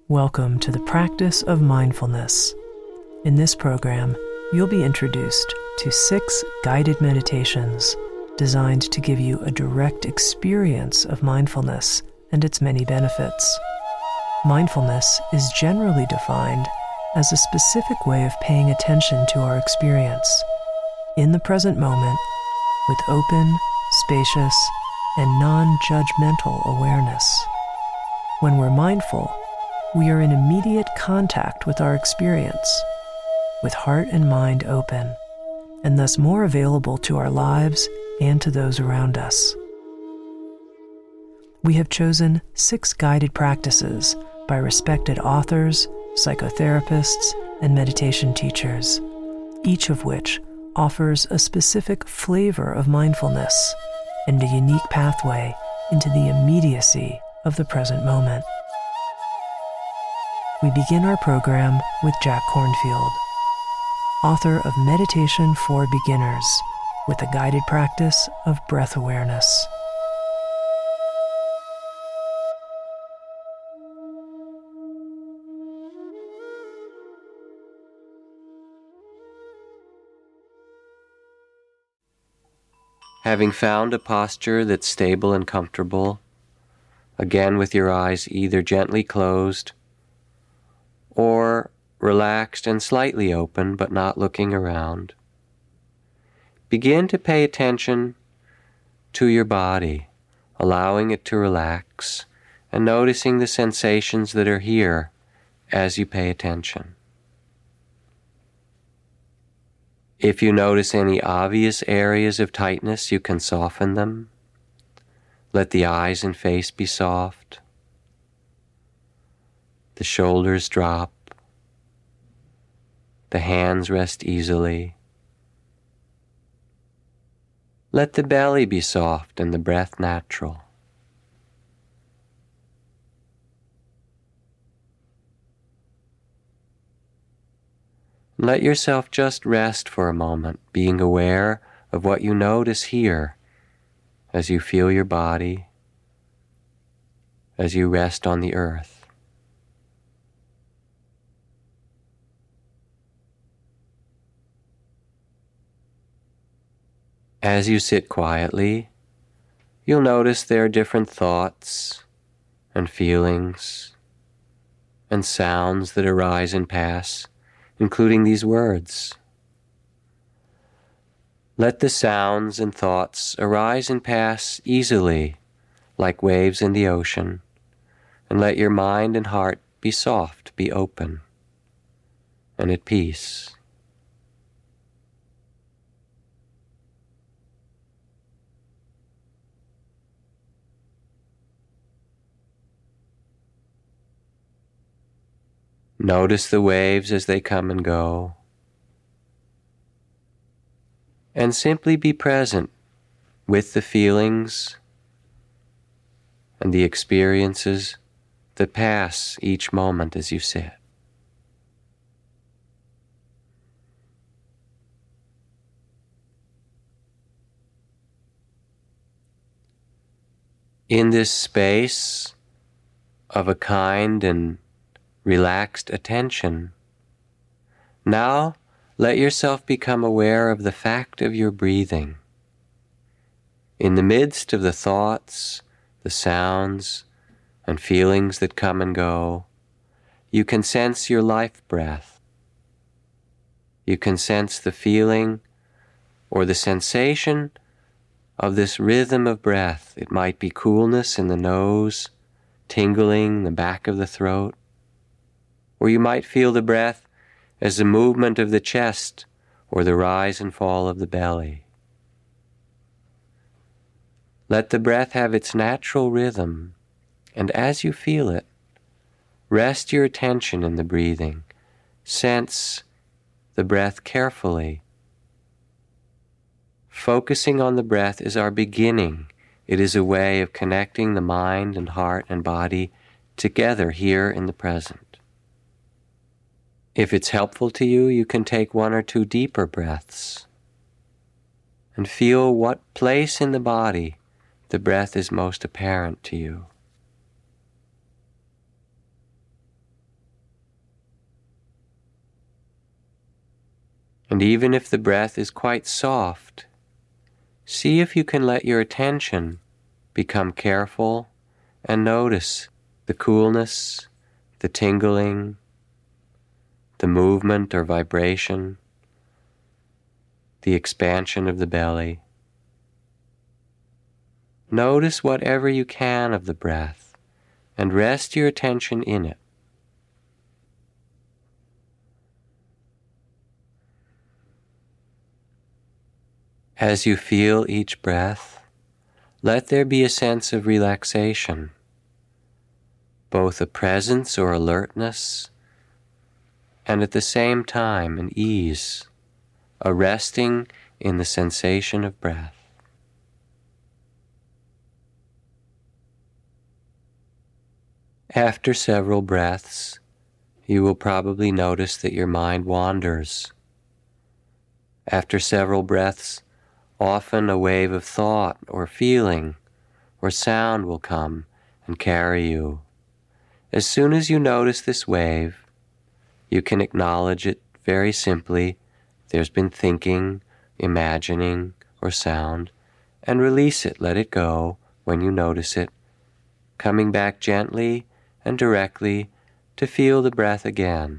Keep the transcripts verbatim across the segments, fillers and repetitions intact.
Welcome to the practice of mindfulness. In this program, you'll be introduced to six guided meditations designed to give you a direct experience of mindfulness and its many benefits. Mindfulness is generally defined as a specific way of paying attention to our experience in the present moment with open, spacious, and non-judgmental awareness. When we're mindful, we are in immediate contact with our experience, with heart and mind open, and thus more available to our lives and to those around us. We have chosen six guided practices by respected authors, psychotherapists, and meditation teachers, each of which offers a specific flavor of mindfulness and a unique pathway into the immediacy of the present moment. We begin our program with Jack Kornfield, author of Meditation for Beginners, with a guided practice of breath awareness. Having found a posture that's stable and comfortable, again with your eyes either gently closed or relaxed and slightly open but not looking around, begin to pay attention to your body, allowing it to relax and noticing the sensations that are here as you pay attention. If you notice any obvious areas of tightness, you can soften them. Let the eyes and face be soft. The shoulders drop. The hands rest easily. Let the belly be soft and the breath natural. Let yourself just rest for a moment, being aware of what you notice here as you feel your body, as you rest on the earth. As you sit quietly, you'll notice there are different thoughts and feelings and sounds that arise and pass, including these words. Let the sounds and thoughts arise and pass easily, like waves in the ocean, and let your mind and heart be soft, be open, and at peace. Notice the waves as they come and go, and simply be present with the feelings and the experiences that pass each moment as you sit. In this space of a kind and relaxed attention, now let yourself become aware of the fact of your breathing. In the midst of the thoughts, the sounds, and feelings that come and go, you can sense your life breath. You can sense the feeling or the sensation of this rhythm of breath. It might be coolness in the nose, tingling in the back of the throat, or you might feel the breath as the movement of the chest or the rise and fall of the belly. Let the breath have its natural rhythm, and as you feel it, rest your attention in the breathing. Sense the breath carefully. Focusing on the breath is our beginning. It is a way of connecting the mind and heart and body together here in the present. If it's helpful to you, you can take one or two deeper breaths and feel what place in the body the breath is most apparent to you. And even if the breath is quite soft, see if you can let your attention become careful and notice the coolness, the tingling, the movement or vibration, the expansion of the belly. Notice whatever you can of the breath and rest your attention in it. As you feel each breath, let there be a sense of relaxation, both a presence or alertness, and at the same time an ease, a resting in the sensation of breath. After several breaths, you will probably notice that your mind wanders. After several breaths, often a wave of thought or feeling or sound will come and carry you. As soon as you notice this wave, you can acknowledge it very simply. There's been thinking, imagining, or sound, and release it, let it go when you notice it, coming back gently and directly to feel the breath again.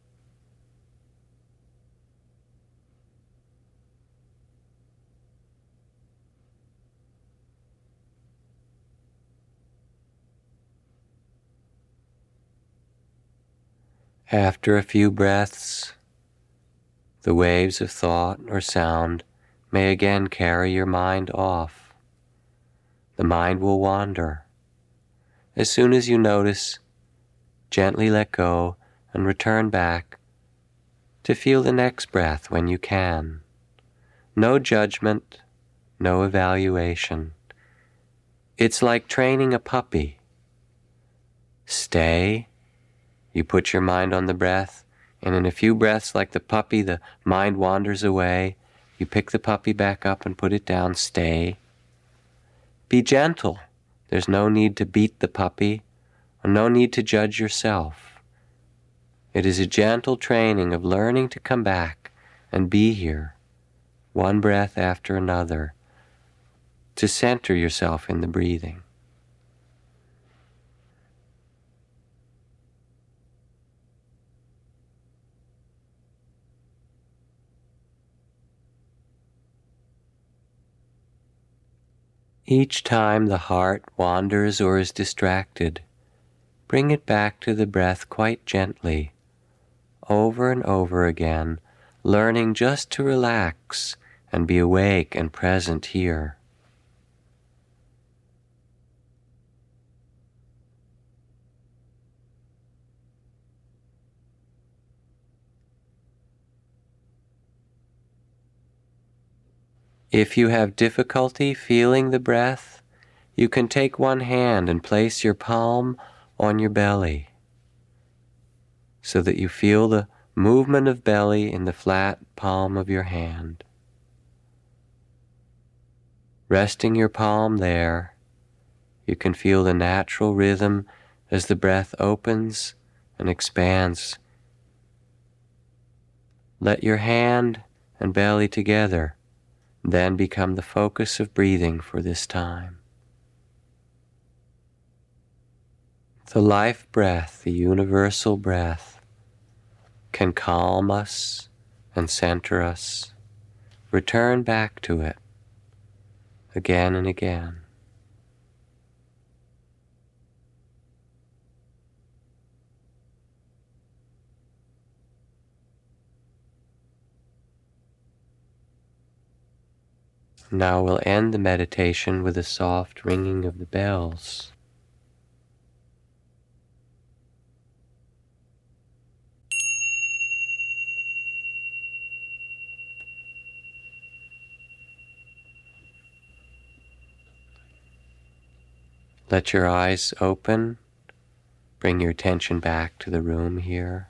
After a few breaths, the waves of thought or sound may again carry your mind off. The mind will wander. As soon as you notice, gently let go and return back to feel the next breath when you can. No judgment, no evaluation. It's like training a puppy. Stay. You put your mind on the breath, and in a few breaths, like the puppy, the mind wanders away. You pick the puppy back up and put it down. Stay. Be gentle. There's no need to beat the puppy, or no need to judge yourself. It is a gentle training of learning to come back and be here, one breath after another, to center yourself in the breathing. Each time the heart wanders or is distracted, bring it back to the breath quite gently, over and over again, learning just to relax and be awake and present here. If you have difficulty feeling the breath, you can take one hand and place your palm on your belly so that you feel the movement of belly in the flat palm of your hand. Resting your palm there, you can feel the natural rhythm as the breath opens and expands. Let your hand and belly together then become the focus of breathing for this time. The life breath, the universal breath, can calm us and center us. Return back to it again and again. Now we'll end the meditation with a soft ringing of the bells. Let your eyes open. Bring your attention back to the room here.